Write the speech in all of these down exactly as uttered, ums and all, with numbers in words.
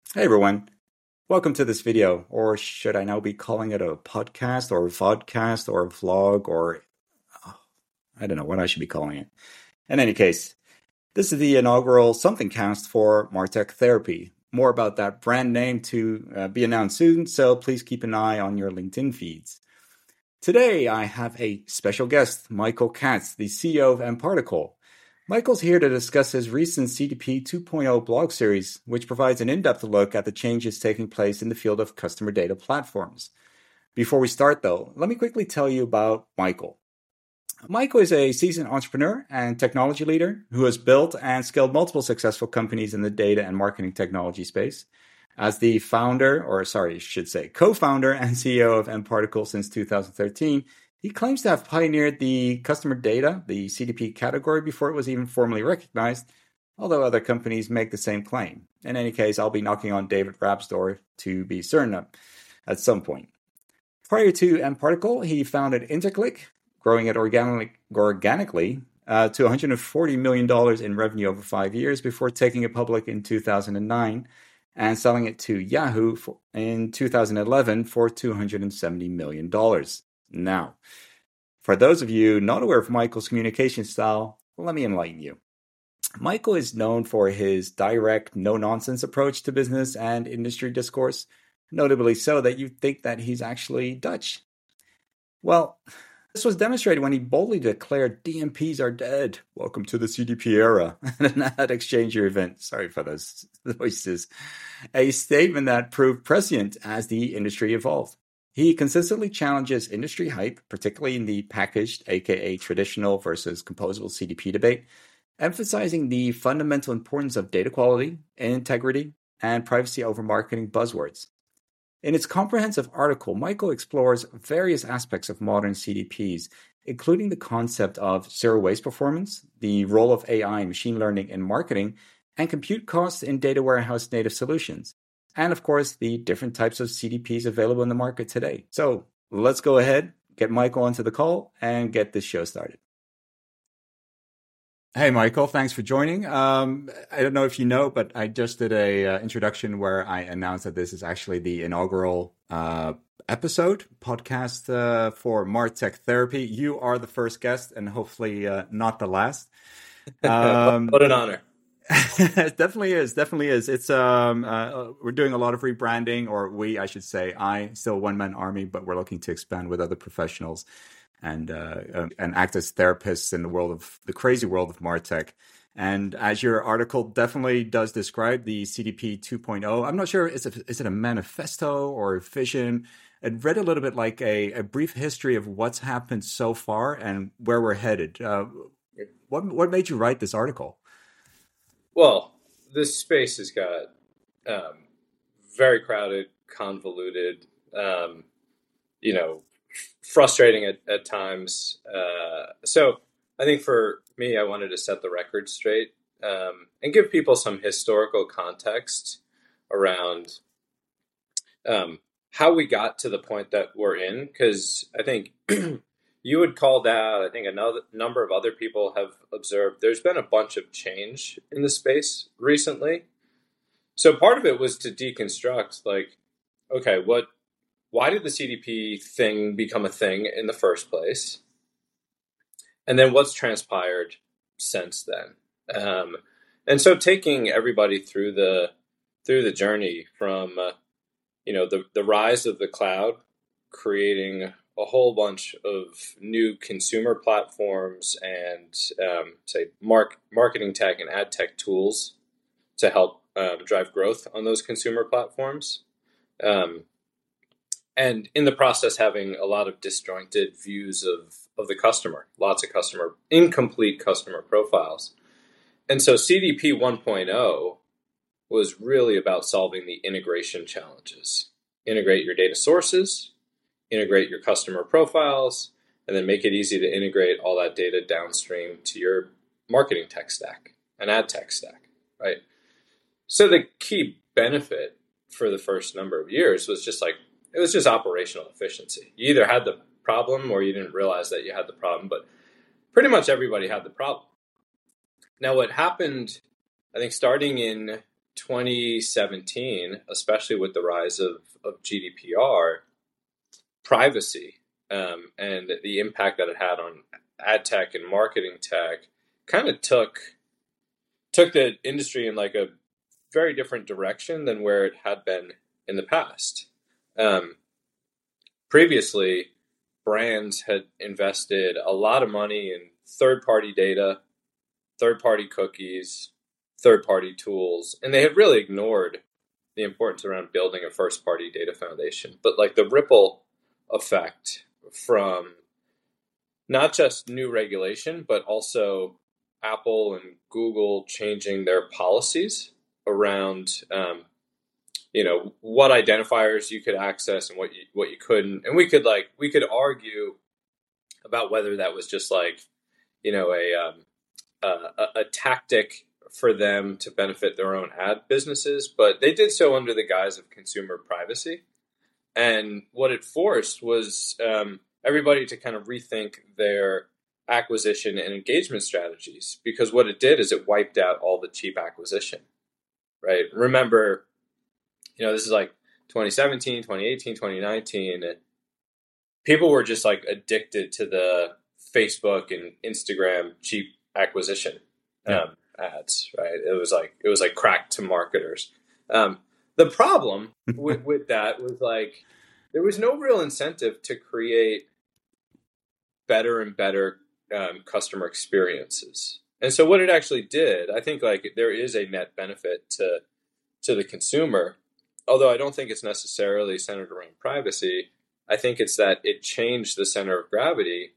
Hey everyone, welcome to this video, or should I now be calling it a podcast or a vodcast or a vlog or oh, I don't know what I should be calling it. In any case, this is the inaugural something cast for Martech Therapy. More about that brand name to uh, be announced soon, so please keep an eye on your LinkedIn feeds. Today I have a special guest, Michael Katz, the C E O of mParticle. Michael's here to discuss his recent C D P two point oh blog series, which provides an in-depth look at the changes taking place in the field of customer data platforms. Before we start, though, let me quickly tell you about Michael. Michael is a seasoned entrepreneur and technology leader who has built and scaled multiple successful companies in the data and marketing technology space. As the founder, or sorry, I should say co-founder and C E O of mParticle since two thousand thirteen, he claims to have pioneered the customer data, the C D P category, before it was even formally recognized, although other companies make the same claim. In any case, I'll be knocking on David Rapp's door to be certain of at some point. Prior to mParticle, he founded Interclick, growing it organic, organically uh, to one hundred forty million dollars in revenue over five years before taking it public in two thousand nine and selling it to Yahoo for, in two thousand eleven for two hundred seventy million dollars. Now, for those of you not aware of Michael's communication style, let me enlighten you. Michael is known for his direct, no-nonsense approach to business and industry discourse, notably so that you think that he's actually Dutch. Well, this was demonstrated when he boldly declared D M Ps are dead. Welcome to the C D P era at an ad exchanger event. Sorry for those voices. A statement that proved prescient as the industry evolved. He consistently challenges industry hype, particularly in the packaged, aka traditional versus composable C D P debate, emphasizing the fundamental importance of data quality, integrity, and privacy over marketing buzzwords. In its comprehensive article, Michael explores various aspects of modern C D Ps, including the concept of zero waste performance, the role of A I and machine learning in marketing, and compute costs in data warehouse native solutions. And of course, the different types of C D Ps available in the market today. So let's go ahead, get Michael onto the call, and get this show started. Hey, Michael, thanks for joining. Um, I don't know if you know, but I just did a uh, introduction where I announced that this is actually the inaugural uh, episode, podcast uh, for Martech Therapy. You are the first guest and hopefully uh, not the last. Um, what an honor. It definitely is. Definitely is. It's um, uh, we're doing a lot of rebranding, or we, I should say. I still one man army, but we're looking to expand with other professionals and uh, and act as therapists in the world of the crazy world of Martech. And as your article definitely does describe the C D P two point oh, I'm not sure is it is it a manifesto or a vision? It read a little bit like a, a brief history of what's happened so far and where we're headed. Uh, what what made you write this article? Well, this space has got um, very crowded, convoluted, um, you know, frustrating at, at times. Uh, so I think for me, I wanted to set the record straight um, and give people some historical context around um, how we got to the point that we're in. Because I think you had called out, I think another number of other people have observed there's been a bunch of change in the space recently. So part of it was to deconstruct, like, okay, what, why did the C D P thing become a thing in the first place? And then what's transpired since then? Um, and so taking everybody through the through the journey from, uh, you know, the, the rise of the cloud, creating a whole bunch of new consumer platforms and, um, say, mark, marketing tech and ad tech tools to help um, drive growth on those consumer platforms. Um, and in the process, having a lot of disjointed views of, of the customer, lots of customer, incomplete customer profiles. And so C D P one point oh was really about solving the integration challenges. Integrate your data sources, integrate your customer profiles, and then make it easy to integrate all that data downstream to your marketing tech stack and ad tech stack, right? So the key benefit for the first number of years was just like, it was just operational efficiency. You either had the problem or you didn't realize that you had the problem, but pretty much everybody had the problem. Now, what happened, I think starting in twenty seventeen, especially with the rise of, of G D P R, privacy um, and the impact that it had on ad tech and marketing tech kind of took took the industry in like a very different direction than where it had been in the past. Um, previously, brands had invested a lot of money in third-party data, third-party cookies, third-party tools, and they had really ignored the importance around building a first-party data foundation. But like the ripple effect from not just new regulation, but also Apple and Google changing their policies around, um, you know, what identifiers you could access and what you what you couldn't, and we could like we could argue about whether that was just like, you know, a um, a, a tactic for them to benefit their own ad businesses, but they did so under the guise of consumer privacy, and what it forced was um, everybody to kind of rethink their acquisition and engagement strategies, because what it did is it wiped out all the cheap acquisition, right? Remember, you know, this is like twenty seventeen, twenty eighteen, twenty nineteen. People were just like addicted to the Facebook and Instagram cheap acquisition Yeah. um, ads, right? It was like, it was like crack to marketers. Um, the problem with, with that was like, there was no real incentive to create better and better um, customer experiences. And so what it actually did, I think like there is a net benefit to to the consumer, although I don't think it's necessarily centered around privacy. I think it's that it changed the center of gravity,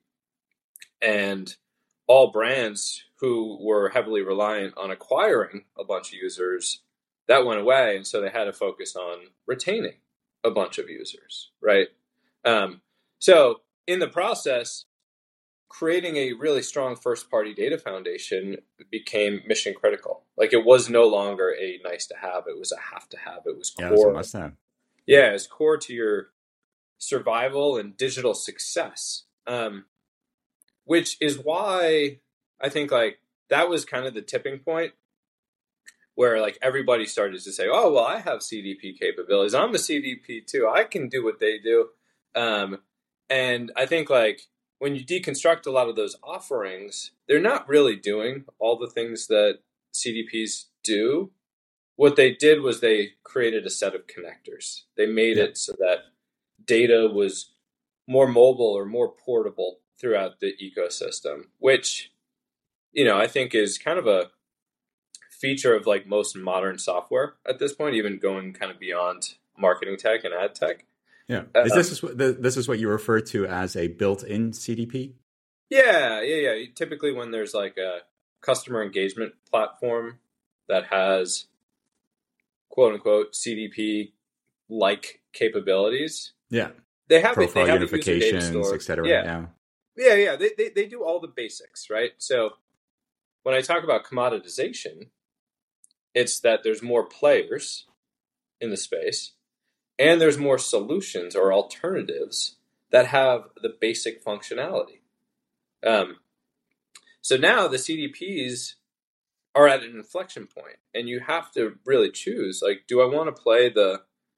and all brands who were heavily reliant on acquiring a bunch of users, that went away. And so they had to focus on retaining a bunch of users, right? Um, so in the process, creating a really strong first-party data foundation became mission critical. Like it was no longer a nice to have; it was a have to have. It was Yeah, core. it's a must have. Yeah, it's core to your survival and digital success. Um, which is why I think like that was kind of the tipping point where like everybody started to say, "Oh, well, I have C D P capabilities. I'm a C D P too. I can do what they do." Um, and I think like when you deconstruct a lot of those offerings, they're not really doing all the things that C D Ps do. What they did was they created a set of connectors. They made Yeah. it so that data was more mobile or more portable throughout the ecosystem, which, you know, I think is kind of a feature of like most modern software at this point, even going kind of beyond marketing tech and ad tech. Yeah. Uh, Is this is what the, this is what you refer to as a built-in C D P? Yeah, yeah, yeah. Typically, when there's like a customer engagement platform that has quote unquote C D P like capabilities, Yeah. they have Profile it. They have a user data unifications, store, et cetera. Yeah, Yeah. yeah, yeah. They, they they do all the basics, right? So when I talk about commoditization, it's that there's more players in the space, and there's more solutions or alternatives that have the basic functionality. Um, so now the C D Ps are at an inflection point, and you have to really choose, like, do I want to play the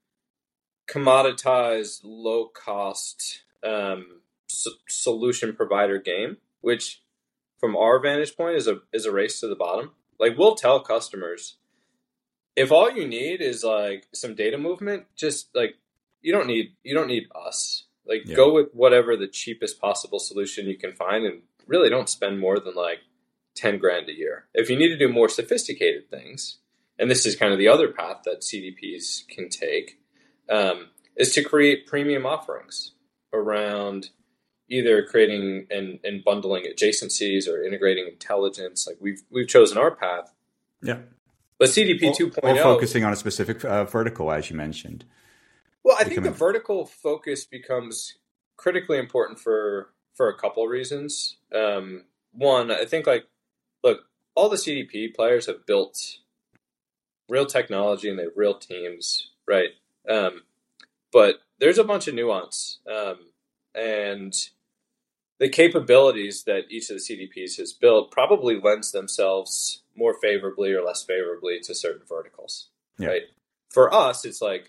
commoditized, low-cost um, s- solution provider game, which from our vantage point is a is a race to the bottom? Like, we'll tell customers, if all you need is like some data movement, just like you don't need you don't need us. Like Yeah. go with whatever the cheapest possible solution you can find, and really don't spend more than like ten grand a year. If you need to do more sophisticated things, and this is kind of the other path that C D Ps can take, um, is to create premium offerings around either creating and, and bundling adjacencies or integrating intelligence. Like we've we've chosen our path. Yeah. But C D P Or, two or point oh, focusing on a specific uh, vertical, as you mentioned. well, I think becoming- the vertical focus becomes critically important for for a couple of reasons. Um, one, I think like, look, all the C D P players have built real technology and they have real teams, right? Um, but there's a bunch of nuance, um, and the capabilities that each of the C D Ps has built probably lends themselves more favorably or less favorably to certain verticals. Yeah. right? For us, it's like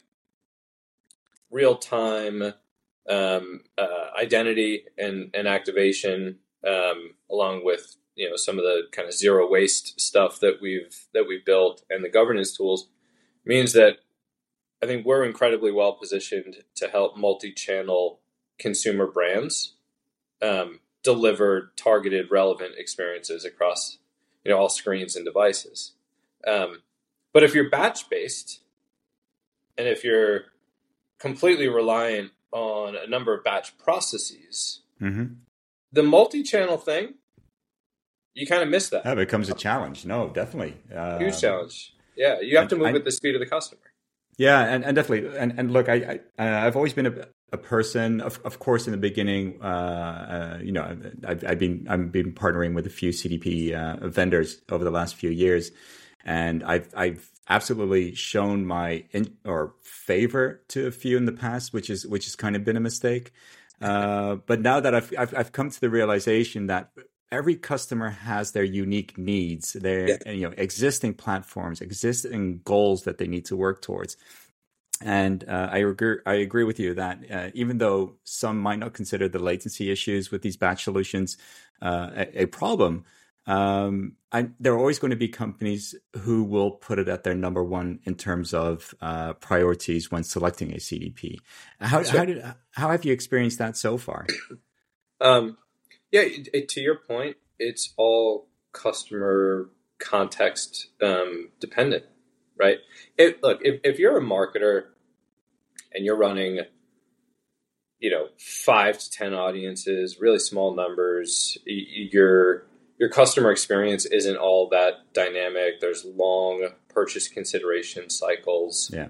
real time um, uh, identity and, and activation, um, along with you know some of the kind of zero waste stuff that we've that we've built and the governance tools means that I think we're incredibly well positioned to help multi-channel consumer brands um, deliver targeted, relevant experiences across you know all screens and devices. Um, but if you're batch based, and if you're completely reliant on a number of batch processes, Mm-hmm. the multi-channel thing, you kind of miss that. That becomes a challenge. No, definitely. Huge Um, challenge. Yeah, you have and to move I, at the speed of the customer. Yeah, and, and definitely, and, and look, I, I uh, I've always been a, a person, of of course, in the beginning, uh, uh, you know, I've, I've been I've been partnering with a few C D P uh, vendors over the last few years, and I've I've absolutely shown my in, or favor to a few in the past, which is which has kind of been a mistake. Uh, but now that I've, I've I've come to the realization that every customer has their unique needs, their Yeah. you know existing platforms, existing goals that they need to work towards. And uh, I agree. I agree with you that uh, even though some might not consider the latency issues with these batch solutions uh, a, a problem, um, I, there are always going to be companies who will put it at their number one in terms of uh, priorities when selecting a C D P. How, Sure. how did how have you experienced that so far? Um, yeah, it, it, to your point, it's all customer context um, dependent, right? It, look, if, if you're a marketer and you're running, you know, five to ten audiences, really small numbers, y- your your customer experience isn't all that dynamic. There's long purchase consideration cycles. Yeah.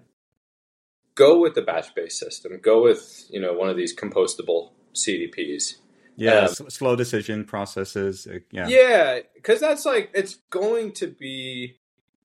Go with the batch-based system. Go with you know one of these compostable C D Ps. Yeah, Um, s- slow decision processes. Uh, yeah, Yeah, because that's like it's going to be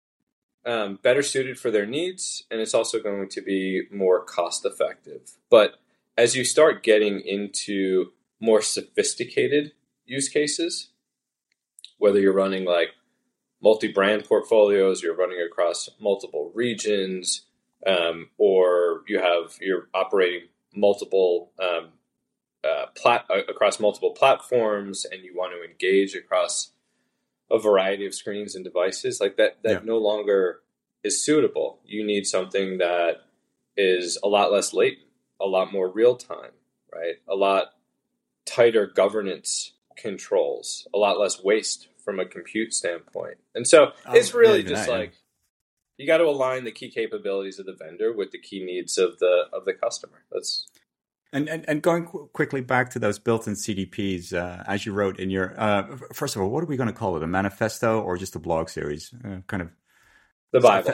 um, better suited for their needs, and it's also going to be more cost effective. But as you start getting into more sophisticated use cases, whether you're running like multi-brand portfolios, you're running across multiple regions, um, or you have you're operating multiple um, uh, plat- uh, across multiple platforms, and you want to engage across a variety of screens and devices, like that yeah. that no longer is suitable. You need something that is a lot less latent, a lot more real time, right? A lot tighter governance controls, a lot less waste from a compute standpoint. And so Oh, it's yeah, really even just that. Yeah. like you got to align the key capabilities of the vendor with the key needs of the of the customer. That's And, and and going qu- quickly back to those built-in C D Ps, uh, as you wrote in your uh, first of all, what are we going to call it? A manifesto or just a blog series? Uh, kind of. the Bible.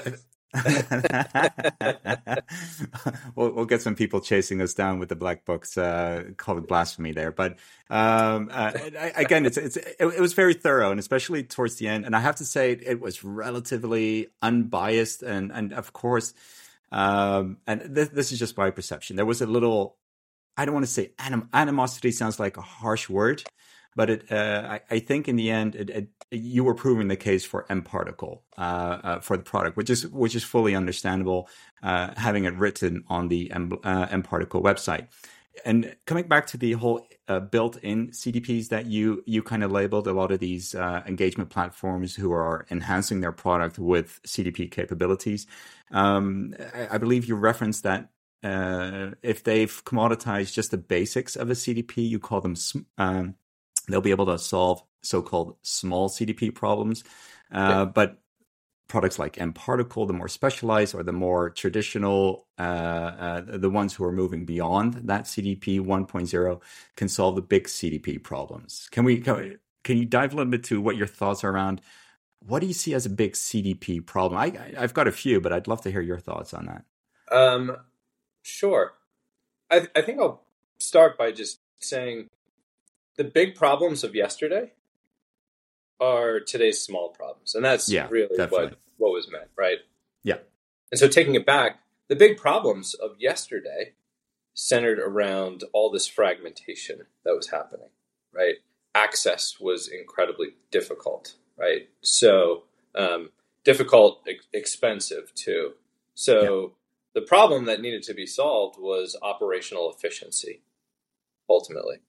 we'll, we'll get some people chasing us down with the black books, uh, call it blasphemy there. But um, uh, I, again, it's, it's it, it was very thorough, and especially towards the end. And I have to say, it was relatively unbiased, and and of course, um, and th- this is just my perception. There was a little. I don't want to say anim- animosity sounds like a harsh word, but it, uh, I, I think in the end, it, it, you were proving the case for mParticle uh, uh, for the product, which is which is fully understandable, uh, having it written on the M, uh, mParticle website. And coming back to the whole uh, built-in C D Ps that you you kind of labeled a lot of these uh, engagement platforms who are enhancing their product with C D P capabilities. Um, I, I believe you referenced that. Uh, if they've commoditized just the basics of a C D P, you call them, um, they'll be able to solve so-called small C D P problems. Uh, Yeah. but products like mParticle, the more specialized or the more traditional, uh, uh, the ones who are moving beyond that C D P one point oh can solve the big C D P problems. Can we, can, can you dive a little bit to what your thoughts are around? What do you see as a big C D P problem? I, I, I've got a few, but I'd love to hear your thoughts on that. Um, Sure. I, I think I'll start by just saying the big problems of yesterday are today's small problems. And that's Yeah, really definitely. what, what was meant, right? Yeah. And so taking it back, the big problems of yesterday centered around all this fragmentation that was happening, right? Access was incredibly difficult, right? So um, difficult, ex- expensive too. So Yeah. the problem that needed to be solved was operational efficiency, ultimately.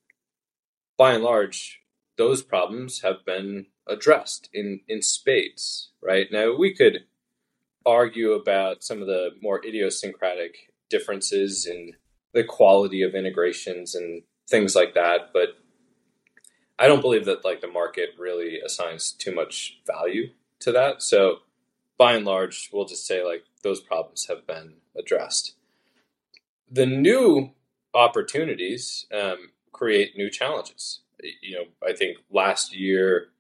By and large, those problems have been addressed in, in spades, right? Now, we could argue about some of the more idiosyncratic differences in the quality of integrations and things like that, but I don't believe that like the market really assigns too much value to that. So by and large, we'll just say like those problems have been addressed. The new opportunities um, create new challenges. You know, I think last year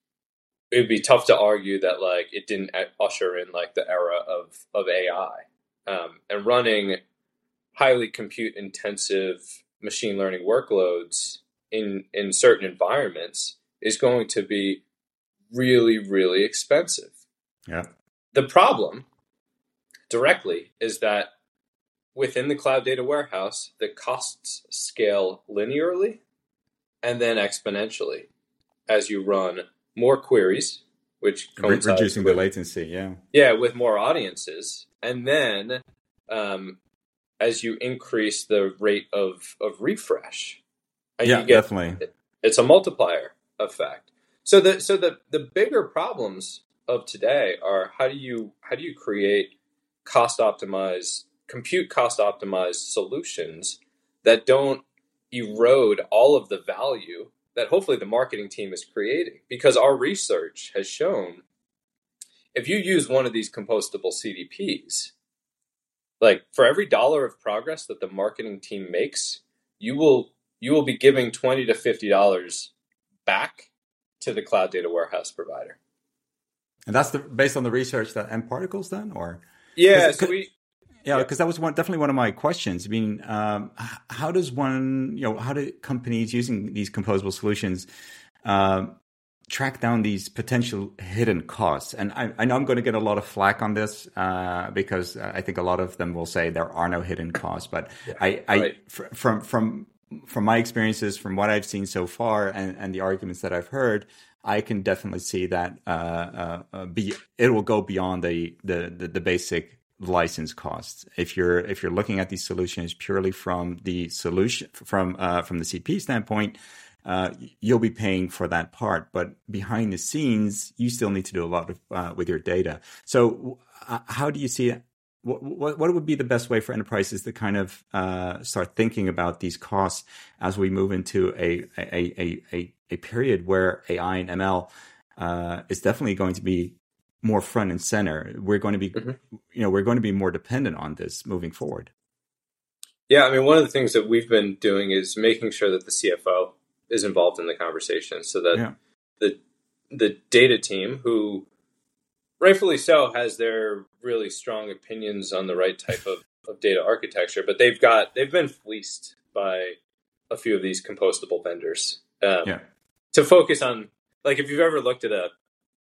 it would be tough to argue that like it didn't usher in like the era of of A I um, and running highly compute intensive machine learning workloads in in certain environments is going to be really, really expensive. Yeah. The problem directly is that within the cloud data warehouse, the costs scale linearly and then exponentially as you run more queries, which Re- coincides reducing with, the latency. Yeah. yeah, with more audiences, and then um, as you increase the rate of of refresh, and Yeah, you get definitely. it's a multiplier effect. So the so the the bigger problems of today are how do you how do you create cost optimized compute cost optimized solutions that don't erode all of the value that hopefully the marketing team is creating, because our research has shown if you use one of these compostable C D Ps, like for every dollar of progress that the marketing team makes, you will you will be giving twenty to fifty dollars back to the cloud data warehouse provider. And that's the based on the research that M Particles done, or Yeah, because so we yeah, yeah. because that was one definitely one of my questions. I mean, um, h- how does one, you know, how do companies using these composable solutions um, track down these potential hidden costs? And I, I know I'm going to get a lot of flack on this uh, because I think a lot of them will say there are no hidden costs. But Yeah, I, I right. fr- from from from my experiences, from what I've seen so far, and, and the arguments that I've heard, I can definitely see that uh, uh, uh, be it will go beyond the the the, the basic license costs. If you're if you're looking at these solutions purely from the solution from uh, from the C P standpoint, uh, you'll be paying for that part. But behind the scenes, you still need to do a lot of uh, with your data. So, uh, how do you see it? What, what what would be the best way for enterprises to kind of uh, start thinking about these costs as we move into a a a a, a period where A I and M L uh, is definitely going to be more front and center? We're going to be, Mm-hmm. you know, we're going to be more dependent on this moving forward. Yeah, I mean, one of the things that we've been doing is making sure that the C F O is involved in the conversation, so that Yeah. the the data team, who rightfully so has their really strong opinions on the right type of, of data architecture, but they've got they've been fleeced by a few of these compostable vendors um, Yeah. to focus on, like, if you've ever looked at a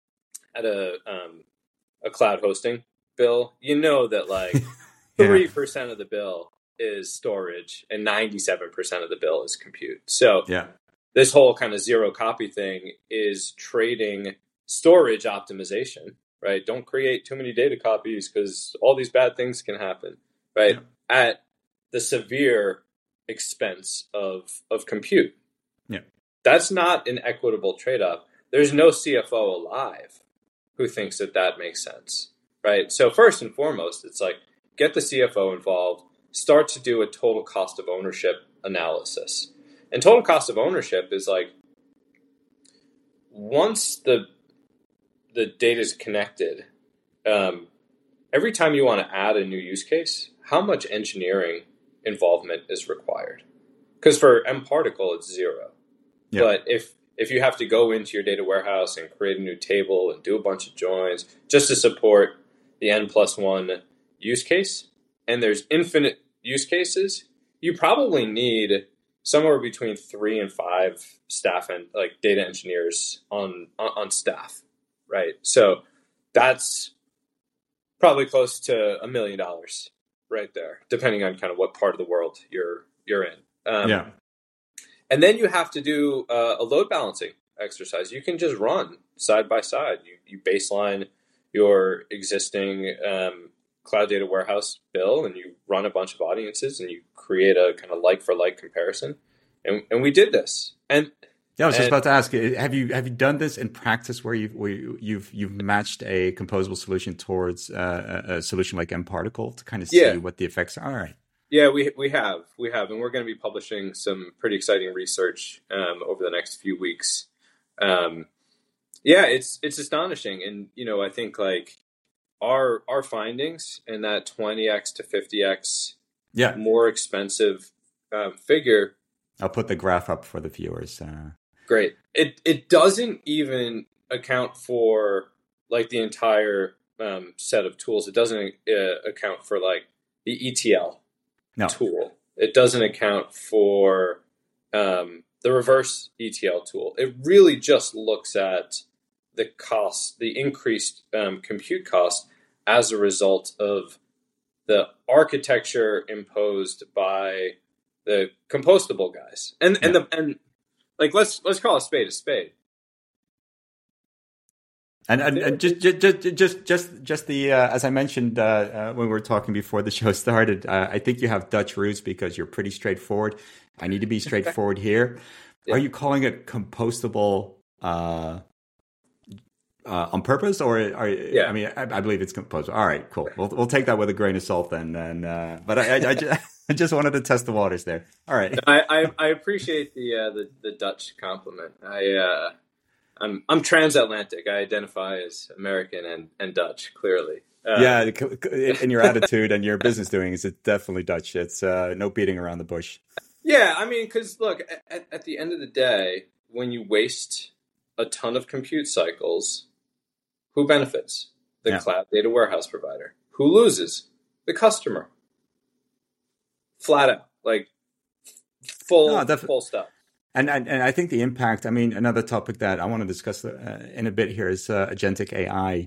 at a um, a cloud hosting bill, you know that like three percent of the bill is storage and ninety-seven percent of the bill is compute. So Yeah. this whole kind of zero copy thing is trading storage optimization, right? Don't create too many data copies because all these bad things can happen, right? Yeah. At the severe expense of of compute. Yeah. That's not an equitable trade-off. There's no C F O alive who thinks that that makes sense, right? So first and foremost, it's like, get the C F O involved, start to do a total cost of ownership analysis. And total cost of ownership is like, once the the data is connected, um, every time you want to add a new use case, how much engineering involvement is required? Because for M Particle, it's zero. Yeah. But if if you have to go into your data warehouse and create a new table and do a bunch of joins just to support the N plus one use case, and there's infinite use cases, you probably need somewhere between three and five staff and like data engineers on on, on staff, right? So that's probably close to a million dollars right there, depending on kind of what part of the world you're you're in. Um, Yeah. And then you have to do uh, a load balancing exercise. You can just run side by side. You, you baseline your existing um, cloud data warehouse bill and you run a bunch of audiences and you create a kind of like for like comparison. And, and we did this. And yeah, I was and, just about to ask, have you have you done this in practice where you've where you've you've matched a composable solution towards uh, a solution like mParticle to kind of see yeah. what the effects are? All right. Yeah, we we have we have, and we're going to be publishing some pretty exciting research um, over the next few weeks. Um, yeah, it's it's astonishing, and you know, I think like our our findings in that twenty x to fifty x yeah. more expensive um, figure. I'll put the graph up for the viewers. Uh... Great. It it doesn't even account for like the entire um, set of tools. It doesn't uh, account for like the E T L. No. Tool. It doesn't account for um, the reverse E T L tool. It really just looks at the cost, the increased um, compute cost as a result of the architecture imposed by the compostable guys. And and yeah. the and like let's let's call a spade a spade. And, and, and just, just, just, just, just the uh, as I mentioned uh, uh, when we were talking before the show started, uh, I think you have Dutch roots because you're pretty straightforward. I need to be straightforward here. Yeah. Are you calling it compostable uh, uh, on purpose, or are yeah. I mean, I, I believe it's compostable. All right, cool. We'll we'll take that with a grain of salt then. And uh, but I, I, I, just, I just wanted to test the waters there. All right. I, I, I appreciate the, uh, the the Dutch compliment. I. Uh... I'm I'm transatlantic. I identify as American and, and Dutch, clearly. Uh, yeah, in your attitude and your business doings, it's definitely Dutch. It's uh, no beating around the bush. Yeah, I mean, because look, at, at the end of the day, when you waste a ton of compute cycles, who benefits? The yeah. cloud data warehouse provider. Who loses? The customer. Flat out, like full no, full stop. And, and and I think the impact, I mean, another topic that I want to discuss uh, in a bit here is uh, agentic A I.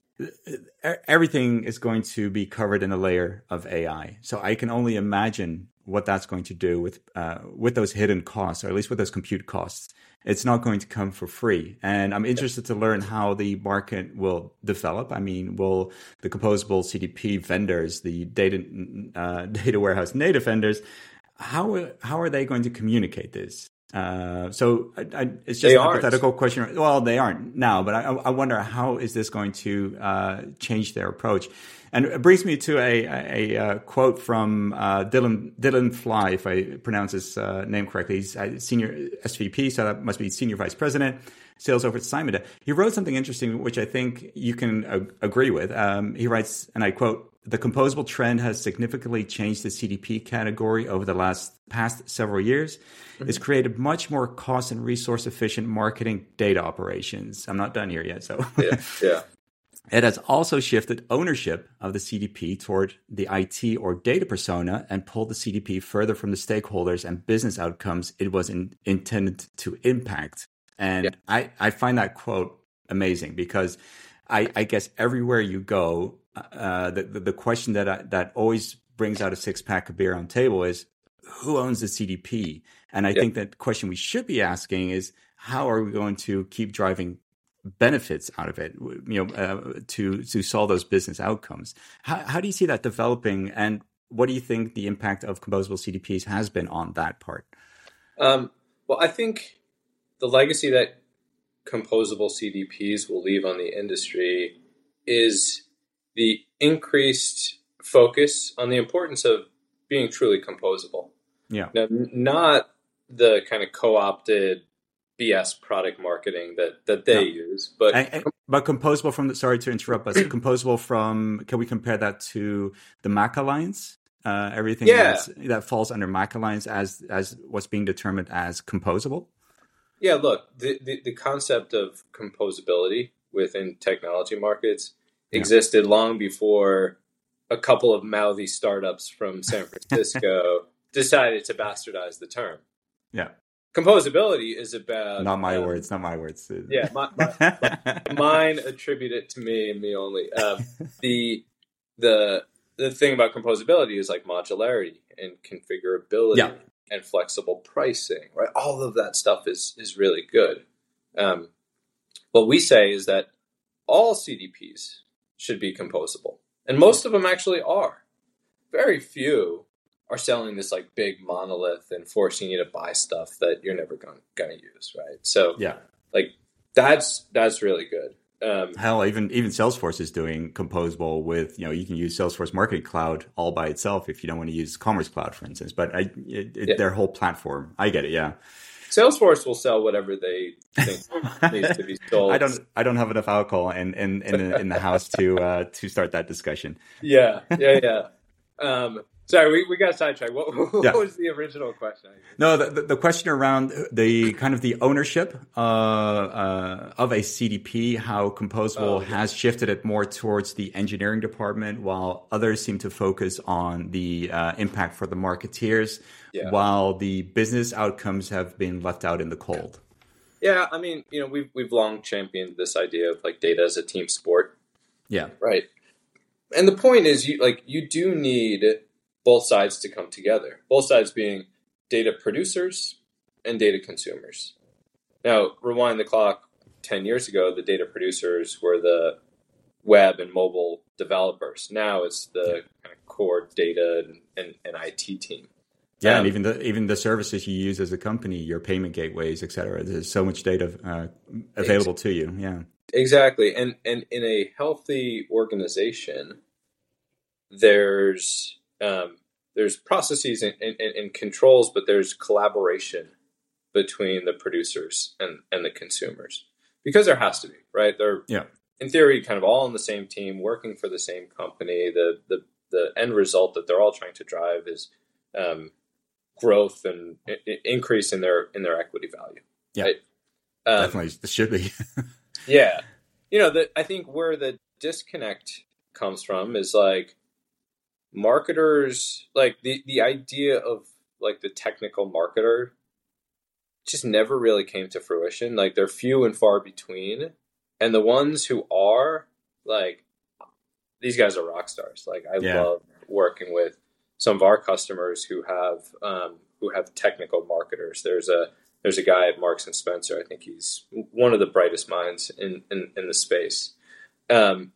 Everything is going to be covered in a layer of A I. So I can only imagine what that's going to do with uh, with those hidden costs, or at least with those compute costs. It's not going to come for free. And I'm interested to learn how the market will develop. I mean, will the composable C D P vendors, the data uh, data warehouse native vendors, how how are they going to communicate this? Uh, so I, I, it's just they a aren't. hypothetical question. Well, they aren't now, but I, I wonder how is this going to uh, change their approach? And it brings me to a, a, a quote from uh, Dylan Dylan Fly, if I pronounce his uh, name correctly. He's a senior S V P, so that must be senior vice president, sales over at Simon. He wrote something interesting, which I think you can uh, agree with. Um, he writes, and I quote, "The composable trend has significantly changed the C D P category over the last past several years. Mm-hmm. It's created much more cost and resource efficient marketing data operations." I'm not done here yet. So yeah, yeah. It has also shifted ownership of the C D P toward the I T or data persona and pulled the C D P further from the stakeholders and business outcomes it was in, intended to impact. And yeah. I, I find that quote amazing because I, I guess everywhere you go, uh, the, the, the question that I, that always brings out a six pack of beer on the table is, who owns the C D P? And I yeah. think that the question we should be asking is, how are we going to keep driving benefits out of it, you know, uh, to to solve those business outcomes? How, how do you see that developing, and what do you think the impact of composable C D Ps has been on that part? Um, well, I think the legacy that composable C D Ps will leave on the industry is the increased focus on the importance of being truly composable. Yeah. Now, not the kind of co-opted B S product marketing that, that they no. use, but and, and, but composable from the sorry to interrupt, but composable from, can we compare that to the Mac Alliance? Uh, everything yeah. that's, that falls under Mac Alliance as as what's being determined as composable? Yeah, look, the, the, the concept of composability within technology markets yeah. existed long before a couple of mouthy startups from San Francisco decided to bastardize the term. Yeah. Composability is about... Not my um, words, not my words. Yeah, my, my, my, mine attribute it to me and me only. Um, the the the thing about composability is like modularity and configurability yeah. and flexible pricing, right? All of that stuff is is really good. Um, what we say is that all C D Ps should be composable. And most of them actually are. Very few are selling this like big monolith and forcing you to buy stuff that you're never going to use, right? So Yeah. like that's that's really good. Um, Hell, even even Salesforce is doing composable with, you know, you can use Salesforce Marketing Cloud all by itself if you don't want to use Commerce Cloud, for instance. But I, it, it, Yeah. their whole platform, I get it. Yeah. Salesforce will sell whatever they think needs to be sold. I don't. I don't have enough alcohol in in in, the, in the house to uh, to start that discussion. Yeah, yeah, yeah. Um, sorry, we, we got sidetracked. What, what Yeah. was the original question? No, the, the question around the kind of the ownership uh, uh, of a C D P, how Composable Oh, yeah. has shifted it more towards the engineering department, while others seem to focus on the uh, impact for the marketeers, Yeah. while the business outcomes have been left out in the cold. Yeah, I mean, you know, we've we've long championed this idea of like data as a team sport, Yeah, right? And the point is, you like you do need both sides to come together. Both sides being data producers and data consumers. Now, rewind the clock ten years ago, the data producers were the web and mobile developers. Now it's the kind of core data and, and, and I T team. yeah, Um, and even the even the services you use as a company, your payment gateways, et cetera. There's so much data uh, available to you. Yeah, Exactly. And and in a healthy organization, there's um, there's processes and, and, and controls, but there's collaboration between the producers and, and the consumers. Because there has to be, right? They're yeah, in theory kind of all on the same team, working for the same company. The the, the end result that they're all trying to drive is um, growth and I- increase in their in their equity value. yeah. Right? Um, Definitely, this should be. Yeah. You know, the, I think where the disconnect comes from is like marketers, like the, the idea of like the technical marketer just never really came to fruition. Like they're few and far between. And the ones who are, like, these guys are rock stars. Like I Yeah. love working with some of our customers who have um, who have technical marketers. There's a There's a guy at Marks and Spencer. I think he's one of the brightest minds in, in, in the space. Um,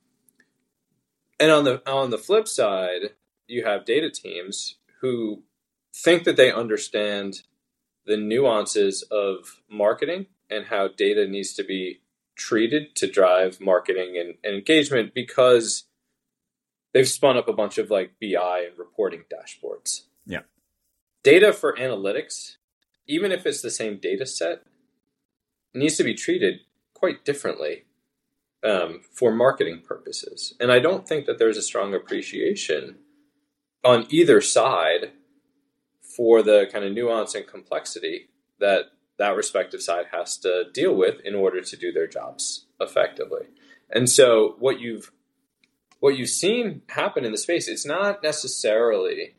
and on the on the flip side, you have data teams who think that they understand the nuances of marketing and how data needs to be treated to drive marketing and, and engagement because they've spun up a bunch of like B I and reporting dashboards. Yeah. Data for analytics, even if it's the same data set, needs to be treated quite differently um, for marketing purposes. And I don't think that there's a strong appreciation on either side for the kind of nuance and complexity that that respective side has to deal with in order to do their jobs effectively. And so what you've what you've seen happen in the space, it's not necessarily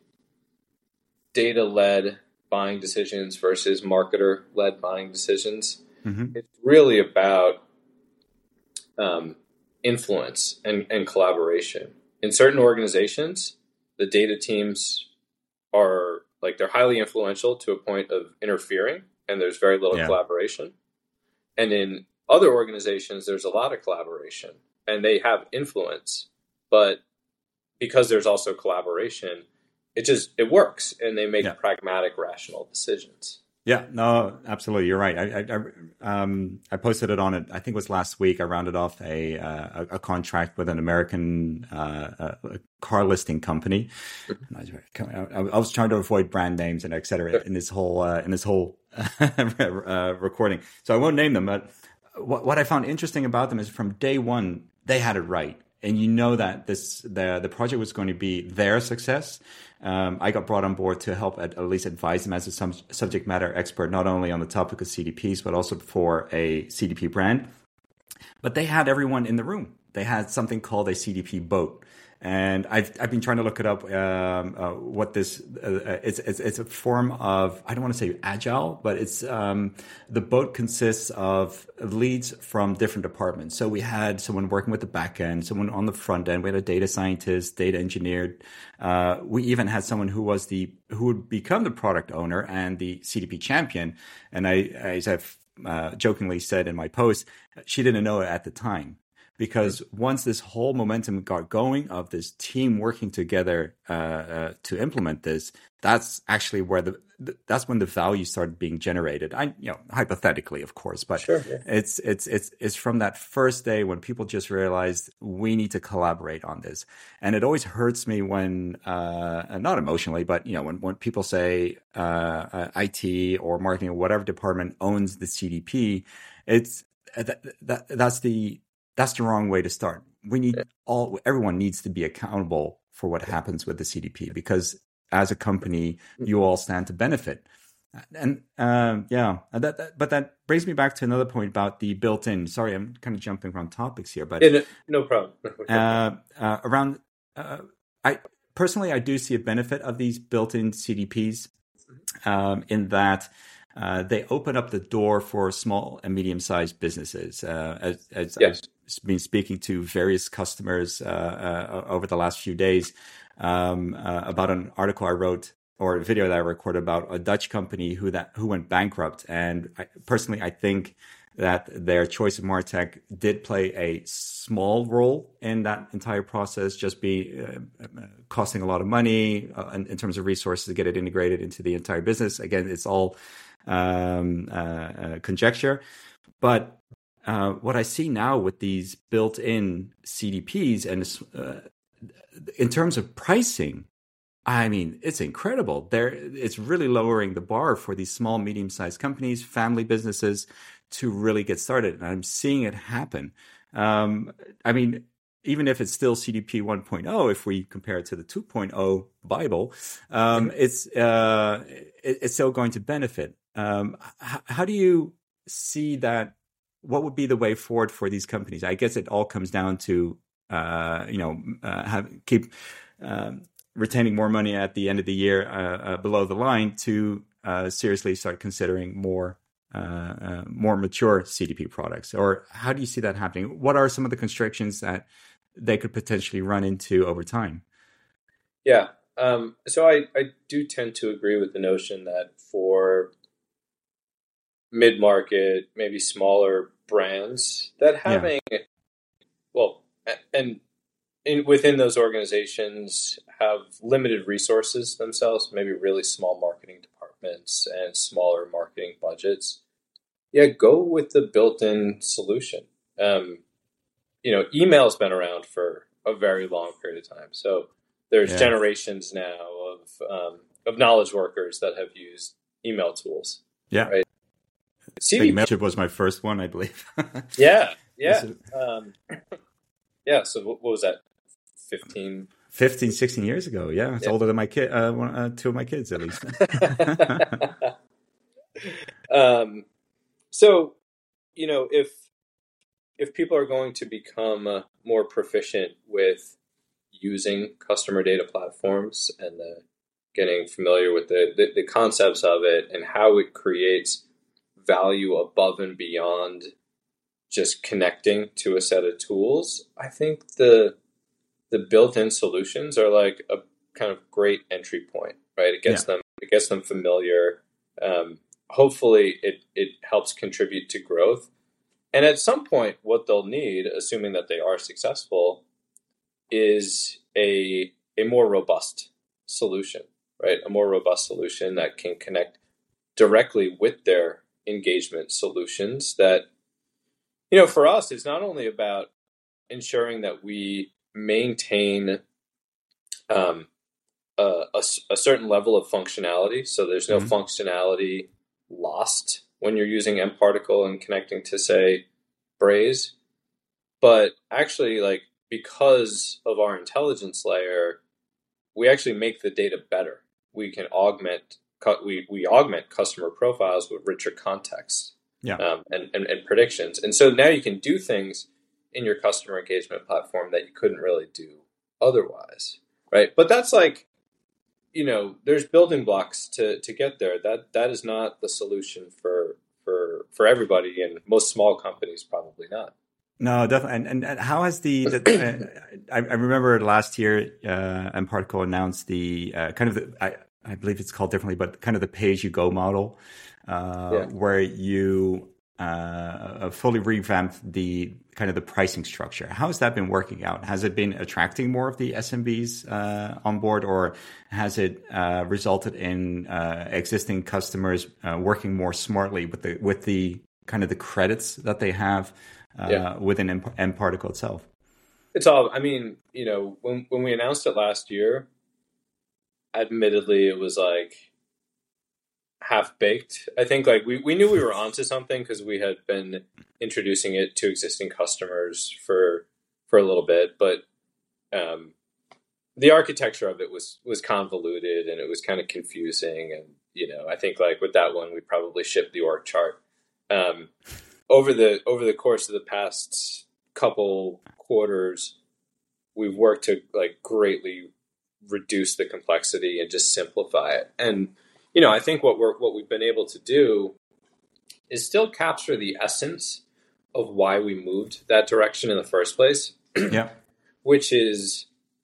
data-led buying decisions versus marketer-led buying decisions. Mm-hmm. It's really about um, influence and, and collaboration. In certain organizations, the data teams are like they're highly influential to a point of interfering, and there's very little Yeah. collaboration. And in other organizations, there's a lot of collaboration, and they have influence, but because there's also collaboration, it just it works, and they make Yeah. pragmatic, rational decisions. Yeah, no, absolutely. You're right. I, I, I, um, I posted it on it. I think it was last week. I rounded off a uh, a, a contract with an American uh, a car listing company. And I, was, I was trying to avoid brand names and et cetera in this whole uh, in this whole uh, recording. So I won't name them. But what, what I found interesting about them is from day one they had it right. And you know that this the the project was going to be their success. Um, I got brought on board to help at, at least advise them as a sub, subject matter expert, not only on the topic of C D Ps, but also for a C D P brand. But they had everyone in the room. They had something called a C D P boat. And I've I've been trying to look it up. Um, uh, what this uh, it's, it's it's a form of, I don't want to say agile, but it's um, the boat consists of leads from different departments. So we had someone working with the back end, someone on the front end. We had a data scientist, data engineer. Uh, we even had someone who was the who would become the product owner and the C D P champion. And I, as I've uh, jokingly said in my post, she didn't know it at the time. because once this whole momentum got going of this team working together uh, uh, to implement this, that's actually where the that's when the value started being generated. I, you know, hypothetically, of course, but sure, yeah. it's it's it's it's from that first day when people just realized we need to collaborate on this. And it always hurts me when, uh, not emotionally, but you know, when when people say uh, uh, I T or marketing or whatever department owns the C D P, it's that, that that's the that's the wrong way to start. We need all everyone needs to be accountable for what happens with the C D P, because as a company, you all stand to benefit. And um, yeah, that, that, but that brings me back to another point about the built-in. Sorry, I'm kind of jumping around topics here, but yeah, no, no problem. uh, uh, around, uh, I personally I do see a benefit of these built-in C D Ps um, in that uh, they open up the door for small and medium-sized businesses. Uh, as, as yes. I've been speaking to various customers uh, uh, over the last few days. Um, uh, about an article I wrote or a video that I recorded about a Dutch company who that who went bankrupt. And I, personally, I think that their choice of MarTech did play a small role in that entire process, just be uh, costing a lot of money uh, in, in terms of resources to get it integrated into the entire business. Again, it's all um, uh, uh, conjecture. But uh, what I see now with these built-in C D Ps and uh, in terms of pricing, I mean, it's incredible. There, it's really lowering the bar for these small, medium-sized companies, family businesses, to really get started. And I'm seeing it happen. Um, I mean, even if it's still C D P one point oh, if we compare it to the two point oh Bible, um, it's uh, it, it's still going to benefit. Um, h- how do you see that? What would be the way forward for these companies? I guess it all comes down to Uh, you know, uh, have keep um, retaining more money at the end of the year uh, uh, below the line to uh, seriously start considering more uh, uh, more mature C D P products. Or how do you see that happening? What are some of the constrictions that they could potentially run into over time? Yeah, um, so I, I do tend to agree with the notion that for mid-market, maybe smaller brands, that having yeah. well. And in, within those organizations have limited resources themselves, maybe really small marketing departments and smaller marketing budgets. Yeah, go with the built-in solution. Um, you know, email's been around for a very long period of time. So there's yeah. generations now of um, of knowledge workers that have used email tools. Yeah. Right. C D P Mailchimp was my first one, I believe. yeah. Yeah. Um, Yeah, so what was that, fifteen? fifteen, sixteen years ago, yeah. It's yeah. older than my kid, uh, one, uh, two of my kids, at least. um, so, you know, if if people are going to become uh, more proficient with using customer data platforms and the, getting familiar with the, the, the concepts of it and how it creates value above and beyond just connecting to a set of tools, I think the the built-in solutions are like a kind of great entry point, right? It gets yeah. them it gets them familiar. Um, hopefully, it it helps contribute to growth. And at some point, what they'll need, assuming that they are successful, is a a more robust solution, right? A more robust solution that can connect directly with their engagement solutions that, you know, for us, it's not only about ensuring that we maintain um, a, a, a certain level of functionality, so there's no mm-hmm. functionality lost when you're using mParticle and connecting to, say, Braze, but actually, like, because of our intelligence layer, we actually make the data better. We can augment we we augment customer profiles with richer context. Yeah. Um, and, and, and predictions. And so now you can do things in your customer engagement platform that you couldn't really do otherwise, right? But that's like, you know, there's building blocks to, to get there. That that is not the solution for for for everybody, and most small companies probably not. No, definitely. And, and, and how has the, the uh, I, I remember last year, uh, mParticle announced the uh, kind of the, I, I believe it's called differently, but kind of the pay-as-you-go model. Uh, yeah. Where you uh, fully revamped the kind of the pricing structure. How has that been working out? Has it been attracting more of the S M Bs uh, on board, or has it uh, resulted in uh, existing customers uh, working more smartly with the with the kind of the credits that they have uh, yeah. within M- mParticle itself? It's all, I mean, you know, when when we announced it last year, admittedly, it was like half baked. I think like we, we knew we were onto something because we had been introducing it to existing customers for for a little bit, but um, the architecture of it was was convoluted and it was kind of confusing. And you know, I think like with that one, we probably shipped the org chart. Um, over the over the course of the past couple quarters, we've worked to like greatly reduce the complexity and just simplify it. And you know, I think what we're what we've been able to do is still capture the essence of why we moved that direction in the first place. Yeah, which is,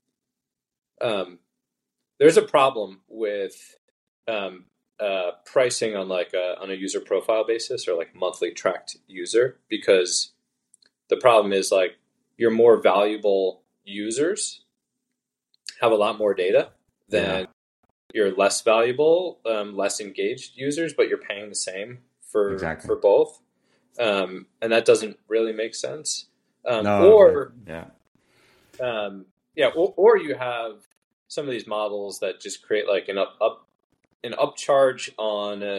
um, there's a problem with um, uh, pricing on like a on a user profile basis or like monthly tracked user, because the problem is like your more valuable users have a lot more data than yeah. your less valuable, um, less engaged users, but you're paying the same for exactly. for both, um, and that doesn't really make sense. Um, no, or yeah, um, yeah, or, or you have some of these models that just create like an up, up an upcharge on uh,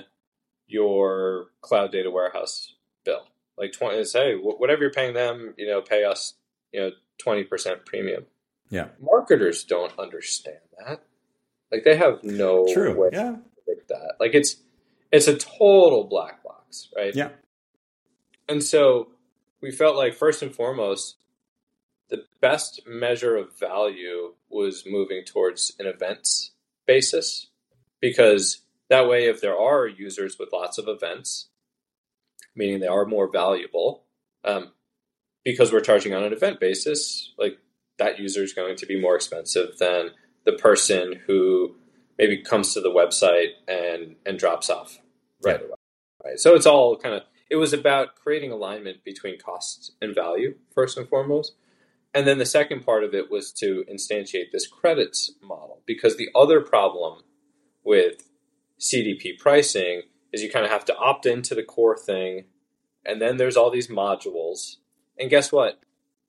your cloud data warehouse bill, like twenty. Say whatever you're paying them, you know, pay us, you know, twenty percent premium. Yeah, marketers don't understand that. Like they have no True. way yeah. to predict that. Like it's it's a total black box, right? Yeah. And so we felt like first and foremost, the best measure of value was moving towards an events basis, because that way, if there are users with lots of events, meaning they are more valuable, um, because we're charging on an event basis, like that user is going to be more expensive than the person who maybe comes to the website and, and drops off right yeah. away. Right. So it's all kind of, it was about creating alignment between cost and value, first and foremost. And then the second part of it was to instantiate this credits model, because the other problem with C D P pricing is you kind of have to opt into the core thing, and then there's all these modules. And guess what?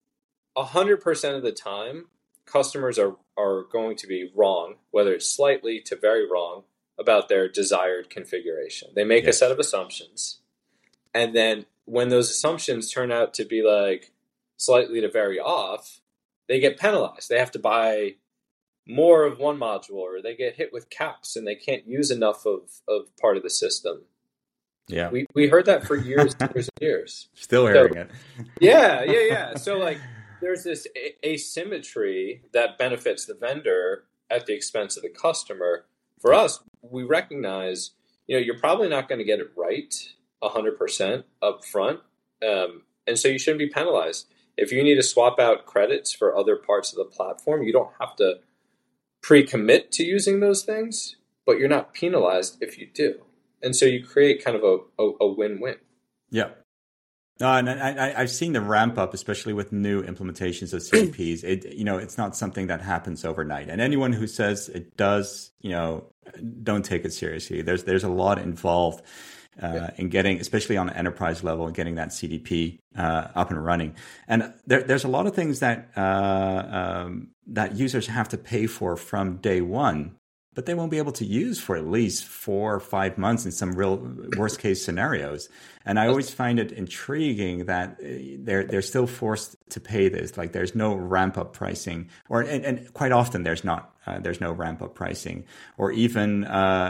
one hundred percent of the time, customers are, are going to be wrong, whether it's slightly to very wrong, about their desired configuration. They make yes. a set of assumptions. And then when those assumptions turn out to be like slightly to very off, they get penalized. They have to buy more of one module, or they get hit with caps and they can't use enough of, of part of the system. Yeah. We we heard that for years, years and years. Still hearing so, it. yeah, yeah, yeah. So like there's this a- asymmetry that benefits the vendor at the expense of the customer. For us, we recognize, you know, you're probably not going to get it right one hundred percent up front. Um, and so you shouldn't be penalized. If you need to swap out credits for other parts of the platform, you don't have to pre-commit to using those things, but you're not penalized if you do. And so you create kind of a, a, a win-win. Yeah. No, and I, I, I've seen the ramp up, especially with new implementations of C D Ps. It, you know, it's not something that happens overnight. And anyone who says it does, you know, don't take it seriously. There's there's a lot involved uh, yeah. in getting, especially on an enterprise level, and getting that C D P uh, up and running. And there, there's a lot of things that uh, um, that users have to pay for from day one, but they won't be able to use for at least four or five months in some real worst case scenarios. And I always find it intriguing that they're they're still forced to pay this. Like there's no ramp up pricing, or and, and quite often there's not. Uh, there's no ramp up pricing, or even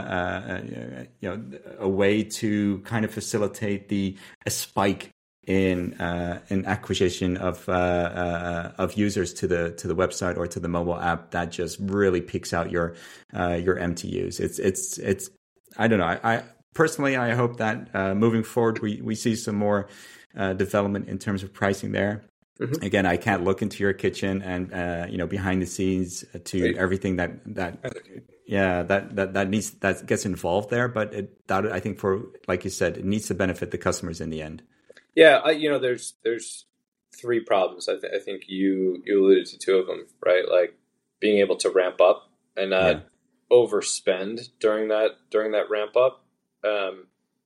uh, uh, you know a way to kind of facilitate the a spike in uh, in acquisition of uh, uh, of users to the to the website or to the mobile app that just really peaks out your uh, your M T Us. It's it's it's I don't know. I, I personally I hope that uh, moving forward we we see some more uh, development in terms of pricing there. Mm-hmm. Again, I can't look into your kitchen and uh, you know behind the scenes to right. everything that that yeah that, that that needs that gets involved there. But it, that I think for like you said, it needs to benefit the customers in the end. Yeah, I, you know, there's there's three problems. I, th- I think you you alluded to two of them, right? Like being able to ramp up and not Yeah. overspend during that during that ramp up. Um,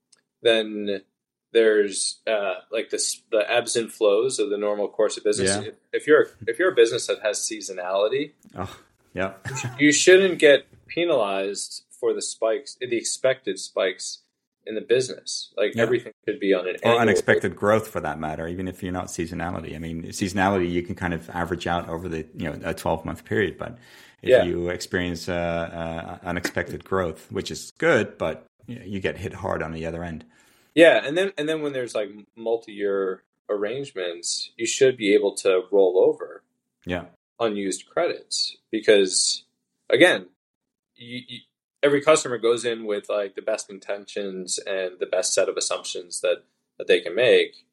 then there's uh, like this the ebbs and flows of the normal course of business. Yeah. If, if you're if you're a business that has seasonality, Oh, yeah. you shouldn't get penalized for the spikes, the expected spikes in the business. Like Yeah. everything could be on an Or annual unexpected growth for that matter, even if you're not seasonality. I mean, seasonality, you can kind of average out over the, you know, a twelve month period. But if Yeah. you experience uh, uh, unexpected growth, which is good, but you know, you get hit hard on the other end. Yeah, and then and then when there's like multi-year arrangements, you should be able to roll over Yeah. unused credits because again, you, you, every customer goes in with like the best intentions and the best set of assumptions that that they can make.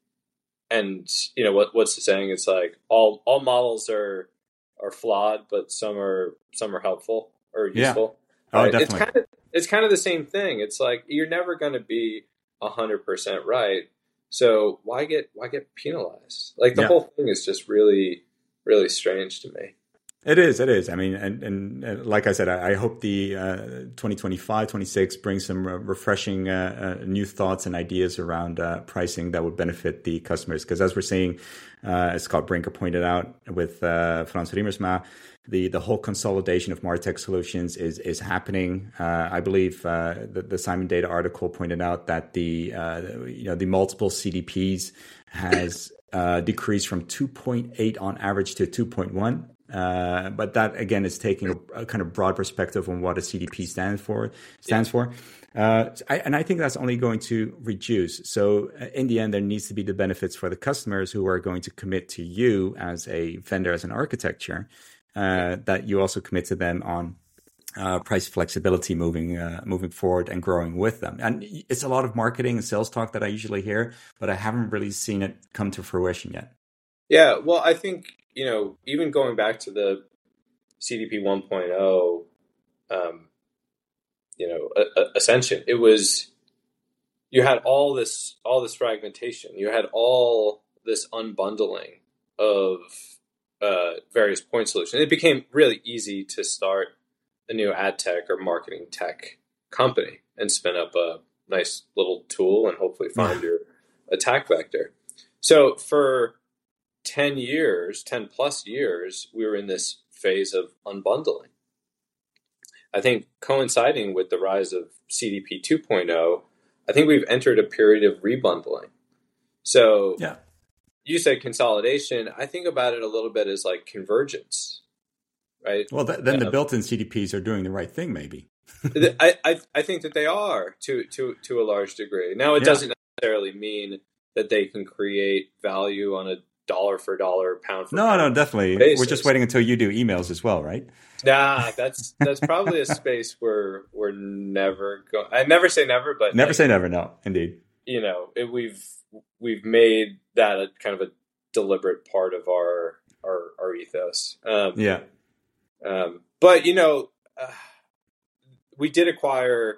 And you know what what's the saying? It's like all all models are are flawed, but some are some are helpful or Yeah. useful. Oh, Right? It's definitely. kind of it's kind of the same thing. It's like you're never going to be a hundred percent right. So why get why get penalized? Like the Yeah. whole thing is just really really strange to me. It is, it is. I mean, and, and, and like I said, I, I hope the uh, twenty twenty-five, twenty-six brings some uh, refreshing uh, uh, new thoughts and ideas around uh, pricing that would benefit the customers. Because as we're seeing, uh, as Scott Brinker pointed out with uh, Frans Riemersma, the, the whole consolidation of MarTech solutions is is happening. Uh, I believe uh, the, the Simon Data article pointed out that the uh, you know the multiple C D Ps has uh, decreased from two point eight on average to two point one. Uh, but that again is taking a, a kind of broad perspective on what a C D P stands for. Stands yeah. for, uh, I, and I think that's only going to reduce. So uh, in the end, there needs to be the benefits for the customers who are going to commit to you as a vendor, as an architecture, uh, that you also commit to them on uh, price flexibility moving uh, moving forward and growing with them. And it's a lot of marketing and sales talk that I usually hear, but I haven't really seen it come to fruition yet. Yeah, well, I think. You know, even going back to the C D P one point oh, um, you know, a, a ascension, it was you had all this all this fragmentation. You had all this unbundling of uh, various point solutions. It became really easy to start a new ad tech or marketing tech company and spin up a nice little tool and hopefully find your attack vector. So for ten years, ten plus years, we were in this phase of unbundling. I think coinciding with the rise of C D P two point oh, I think we've entered a period of rebundling. So yeah. You said consolidation. I think about it a little bit as like convergence, right? Well, th- then um, the built-in C D Ps are doing the right thing, maybe. I, I I think that they are to to to a large degree. Now, it yeah. doesn't necessarily mean that they can create value on a dollar for dollar, pound for no, pound. No, no, definitely. Basis. We're just waiting until you do emails as well, right? Nah, that's that's probably a space where we're never going. I never say never, but never like, say never. No, indeed. You know, it, we've we've made that a kind of a deliberate part of our our, our ethos. Um, yeah. Um, but you know, uh, we did acquire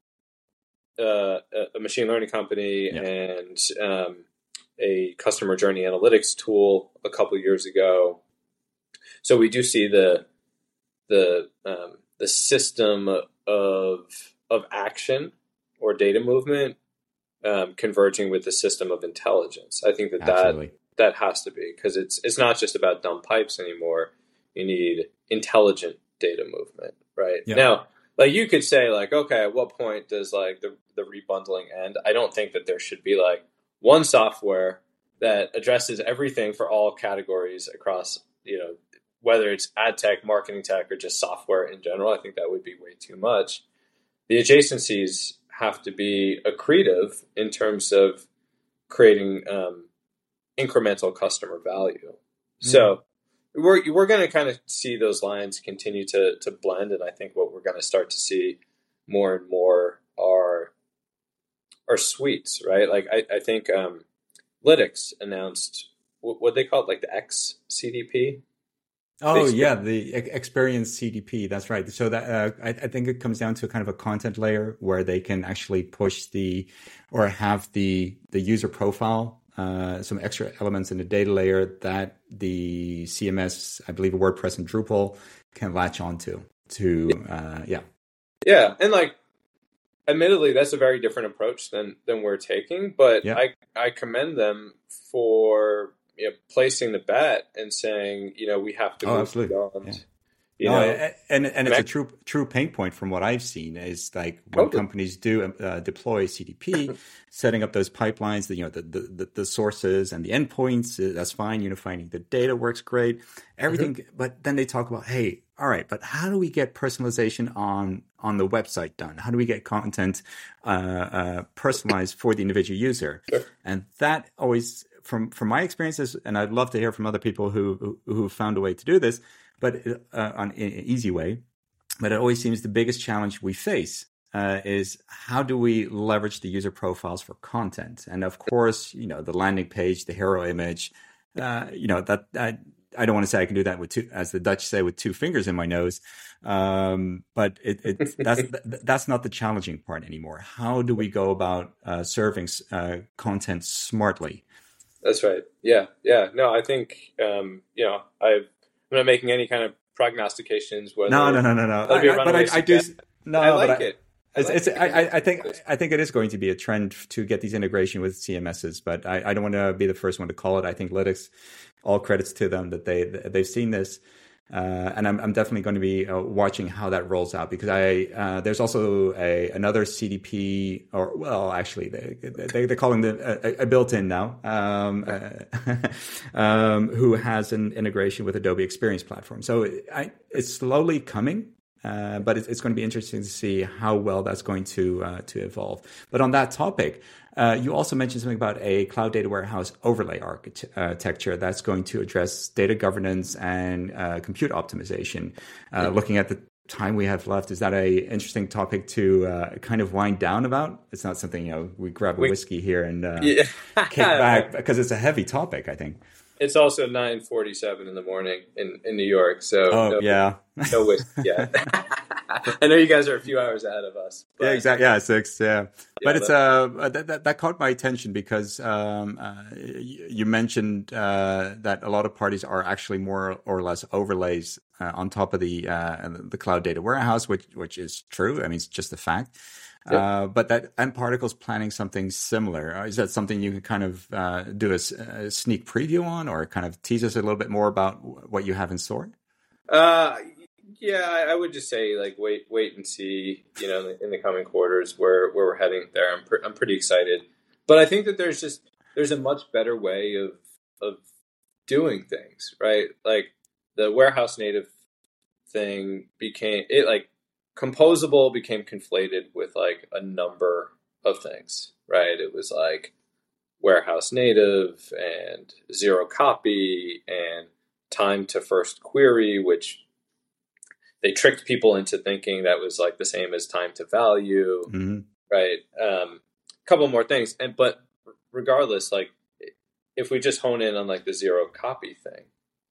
uh, a machine learning company yeah. and. Um, a customer journey analytics tool a couple of years ago. So we do see the the um, the system of of action or data movement um, converging with the system of intelligence. I think that that, that has to be, because it's it's not just about dumb pipes anymore. You need intelligent data movement, right? Yeah. Now, like you could say, like, okay, at what point does like the the rebundling end? I don't think that there should be like one software that addresses everything for all categories across, you know, whether it's ad tech, marketing tech, or just software in general. I think that would be way too much. The adjacencies have to be accretive in terms of creating um, incremental customer value. Mm. So we're we're going to kind of see those lines continue to to blend, and I think what we're going to start to see more and more are are suites, right? Like I, I think um, Lytx announced what, what they call it, like the X C D P. Oh Basically. yeah, the experience C D P. That's right. So that uh, I, I think it comes down to kind of a content layer where they can actually push the or have the the user profile uh, some extra elements in the data layer that the C M S, I believe WordPress and Drupal can latch onto. To uh, yeah, yeah, and like, admittedly, that's a very different approach than than we're taking. But yeah. I I commend them for, you know, placing the bet and saying, you know, we have to oh, move absolutely. beyond. Yeah. You no, know, and and it's a true true pain point from what I've seen is like when totally. companies do uh, deploy C D P, setting up those pipelines, the, you know, the, the the sources and the endpoints, uh, that's fine. Unifying the data works great, everything. Mm-hmm. But then they talk about, hey, all right, but how do we get personalization on on the website done? How do we get content uh, uh, personalized for the individual user? Sure. And that always, from from my experiences, and I'd love to hear from other people who who, who found a way to do this. But uh, on in an easy way, but it always seems the biggest challenge we face uh, is how do we leverage the user profiles for content? And of course, you know, the landing page, the hero image, uh, you know, that I, I don't want to say I can do that with two, as the Dutch say, with two fingers in my nose. Um, but it, it that's that's not the challenging part anymore. How do we go about uh, serving uh, content smartly? That's right. Yeah, yeah. No, I think um, you know I've. I'm not making any kind of prognostications. Whether no, no, no, no, no. I, I, but I, I do. No, I like but I, it. I, it's, like it's, it. I, I think I think it is going to be a trend to get these integration with C M Ss. But I, I don't want to be the first one to call it. I think Lytx, all credits to them that they they've seen this, uh, and I'm I'm definitely going to be uh, watching how that rolls out because I uh, there's also a another C D P or well actually they, they they're calling the a, a built-in now um, uh, um, who has an integration with Adobe Experience Platform. So I, it's slowly coming. Uh, but it's, it's going to be interesting to see how well that's going to uh, to evolve. But on that topic, uh, you also mentioned something about a cloud data warehouse overlay architecture that's going to address data governance and uh, compute optimization. Uh, mm-hmm. Looking at the time we have left, is that a interesting topic to uh, kind of wind down about? It's not something, you know, we grab a we, whiskey here and uh, yeah. kick back because it's a heavy topic, I think. It's also nine forty-seven in the morning in, in New York, so oh no, yeah, no whiskey yet. I know you guys are a few hours ahead of us. But, yeah, exactly. Yeah, six. Yeah, yeah but it's uh that, that that caught my attention because um uh, you mentioned uh, that a lot of parties are actually more or less overlays uh, on top of the uh, the cloud data warehouse, which which is true. I mean, it's just a fact. Yep. Uh, but that mParticle's planning something similar. Is that something you can kind of uh, do a, a sneak preview on, or kind of tease us a little bit more about what you have in store? Uh, yeah, I would just say like wait, wait and see. You know, in the coming quarters where where we're heading there. I'm pre- I'm pretty excited, but I think that there's just there's a much better way of of doing things, right? Like the warehouse native thing became it like. Composable became conflated with like a number of things, right? It was like warehouse native and zero copy and time to first query, which they tricked people into thinking that was like the same as time to value, mm-hmm. right? Um, a couple more things. And, but regardless, like if we just hone in on like the zero copy thing,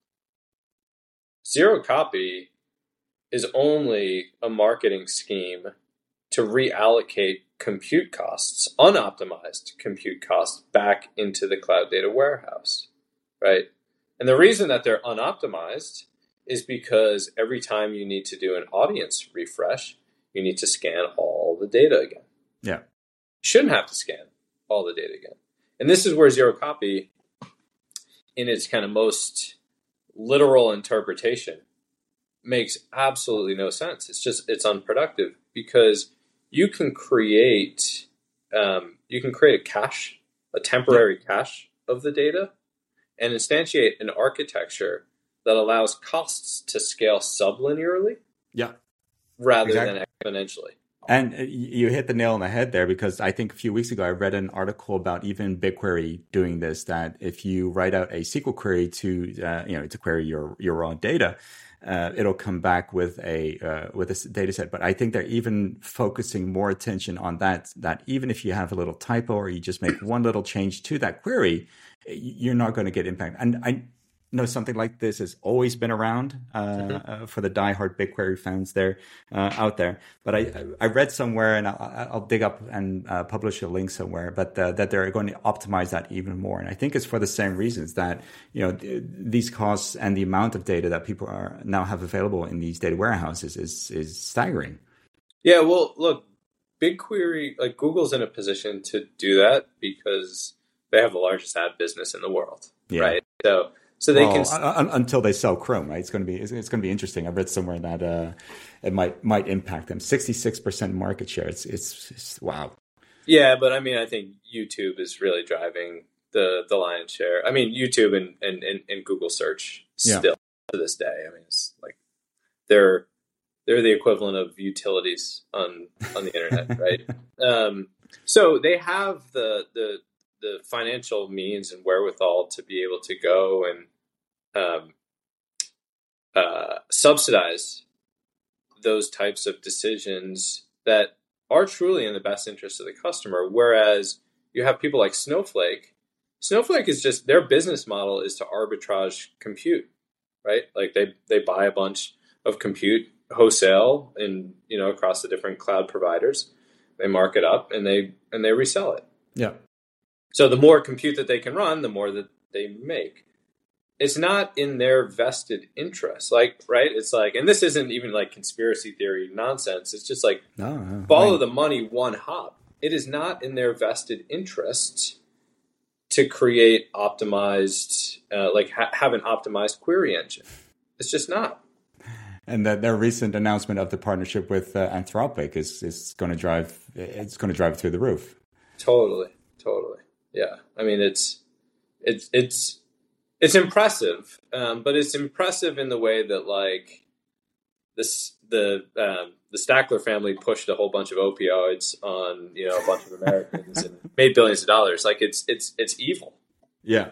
zero copy is only a marketing scheme to reallocate compute costs, unoptimized compute costs, back into the cloud data warehouse, right? And the reason that they're unoptimized is because every time you need to do an audience refresh, you need to scan all the data again. Yeah. You shouldn't have to scan all the data again. And this is where zero copy, in its kind of most literal interpretation, makes absolutely no sense. It's just, it's unproductive because you can create, um, you can create a cache, a temporary cache of the data and instantiate an architecture that allows costs to scale sublinearly. Yeah. Rather exactly. than exponentially. And you hit the nail on the head there because I think a few weeks ago I read an article about even BigQuery doing this, that if you write out a S Q L query to, uh, you know, to query your, your raw data, Uh, it'll come back with a uh, with a data set. But I think they're even focusing more attention on that, that even if you have a little typo or you just make one little change to that query, you're not going to get impact. And I know something like this has always been around uh, Mm-hmm. uh, for the diehard BigQuery fans there uh, out there. But I I read somewhere, and I'll, I'll dig up and uh, publish a link somewhere, but uh, that they're going to optimize that even more. And I think it's for the same reasons that you know th- these costs and the amount of data that people are now have available in these data warehouses is is staggering. Yeah, well, look, BigQuery, like Google's in a position to do that because they have the largest ad business in the world, Yeah. right? So, so they Well, can. un- until they sell Chrome, right? It's going to be it's, it's going to be interesting. I read somewhere that uh, it might might impact them. sixty-six percent market share. It's, it's it's wow. Yeah, but I mean, I think YouTube is really driving the the lion's share. I mean, YouTube and and, and, and Google search Yeah. still to this day. I mean, it's like they're they're the equivalent of utilities on on the internet, right? Um, so they have the the the financial means and wherewithal to be able to go and um, uh, subsidize those types of decisions that are truly in the best interest of the customer. Whereas you have people like Snowflake. Snowflake is just, their business model is to arbitrage compute, right? Like they they buy a bunch of compute wholesale and you know across the different cloud providers. They mark it up and they and they resell it. Yeah. So the more compute that they can run, the more that they make. It's not in their vested interest. Like, right? It's like, and this isn't even like conspiracy theory nonsense. It's just like No, no, follow right. the money one hop. It is not in their vested interest to create optimized, uh, like ha- have an optimized query engine. It's just not. And that their recent announcement of the partnership with uh, Anthropic is is going to drive it's going to drive it through the roof. Totally, totally. Yeah, I mean it's it's it's it's impressive, um, but it's impressive in the way that like this the um, the Stackler family pushed a whole bunch of opioids on you know a bunch of Americans and made billions of dollars. Like it's it's it's evil. Yeah.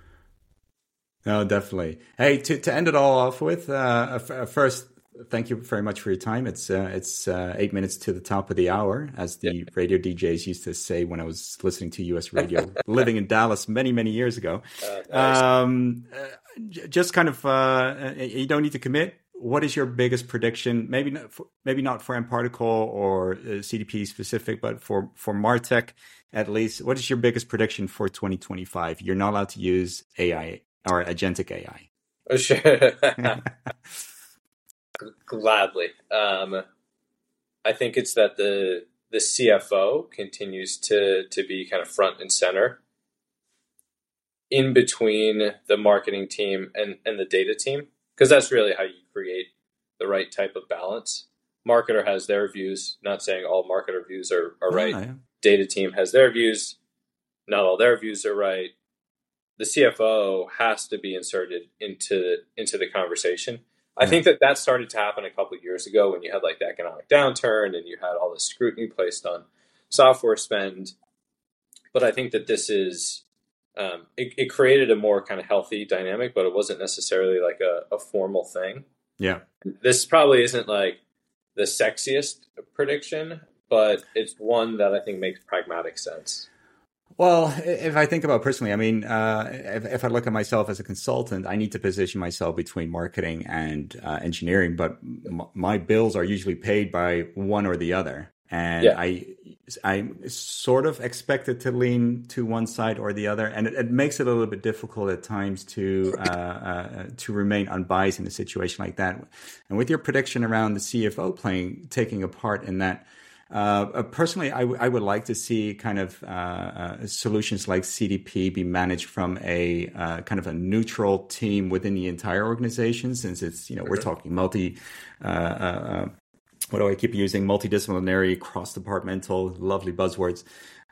No, definitely. Hey, to, to end it all off with, uh, f- first, thank you very much for your time. It's uh, it's uh, eight minutes to the top of the hour, as the Yeah. radio D Js used to say when I was listening to U S radio, living in Dallas many, many years ago. Uh, nice. Um, uh, j- just kind of, uh, you don't need to commit. What is your biggest prediction? Maybe not for, maybe not for mParticle or uh, C D P specific, but for, for MarTech at least. What is your biggest prediction for twenty twenty-five? You're not allowed to use A I or agentic A I. Oh, sure. Gladly. Um, I think it's that the the C F O continues to to be kind of front and center in between the marketing team and, and the data team, because that's really how you create the right type of balance. Marketer has their views, not saying all marketer views are, are right. Ah, yeah. Data team has their views, not all their views are right. The C F O has to be inserted into into the conversation. I Yeah. think that that started to happen a couple of years ago when you had like the economic downturn and you had all this scrutiny placed on software spend. But I think that this is, um, it, it created a more kind of healthy dynamic, but it wasn't necessarily like a, a formal thing. Yeah. This probably isn't like the sexiest prediction, but it's one that I think makes pragmatic sense. Well, if I think about personally, I mean, uh, if, if I look at myself as a consultant, I need to position myself between marketing and uh, engineering, but m- my bills are usually paid by one or the other. And Yeah. I, I'm sort of expected to lean to one side or the other, and it, it makes it a little bit difficult at times to uh, uh, to remain unbiased in a situation like that. And with your prediction around the C F O playing taking a part in that, uh, personally, I, w- I would like to see kind of uh, uh, solutions like C D P be managed from a uh, kind of a neutral team within the entire organization, since it's you know we're talking multi. Uh, uh, what do I keep using? Multidisciplinary, cross-departmental, lovely buzzwords.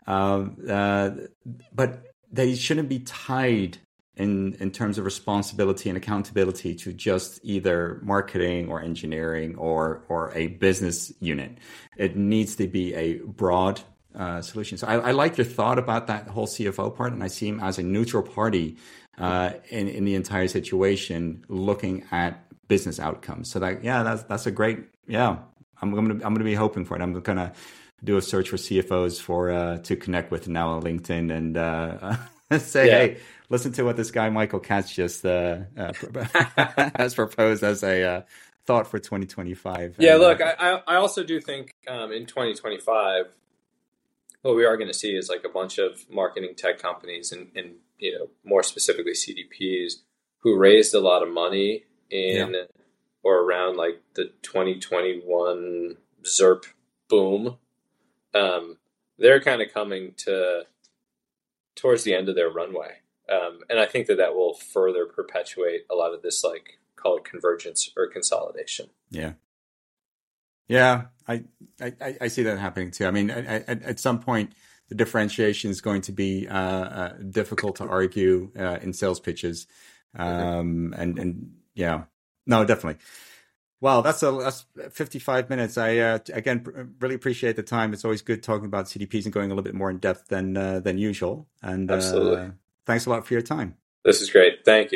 Um, uh, but they shouldn't be tied in in terms of responsibility and accountability to just either marketing or engineering or or a business unit. It needs to be a broad uh, solution. So I, I like your thought about that whole C F O part, and I see him as a neutral party uh, in in the entire situation, looking at business outcomes. So that yeah, that's that's a great yeah. I'm gonna I'm gonna be hoping for it. I'm gonna do a search for C F Os for uh, to connect with now on LinkedIn and uh, Say, Yeah. hey, listen to what this guy Michael Katz just uh, uh, has proposed as a uh, thought for twenty twenty-five. Yeah, And uh, look, I, I I also do think um, in twenty twenty-five, what we are going to see is like a bunch of marketing tech companies and, and you know, more specifically C D Ps who raised a lot of money yeah, in or around like the twenty twenty-one ZERP boom. Um, they're kind of coming to towards the end of their runway. Um, and I think that that will further perpetuate a lot of this, like, call it convergence or consolidation. yeah, yeah. I, I I see that happening too. I mean, at, at, at some point, the differentiation is going to be uh, uh, difficult to argue uh, in sales pitches, Mm-hmm. um, and and yeah, no, definitely. Wow, that's a that's fifty-five minutes. I uh, again pr- really appreciate the time. It's always good talking about C D Ps and going a little bit more in depth than uh, than usual. And Absolutely. uh, thanks a lot for your time. This is great. Thank you.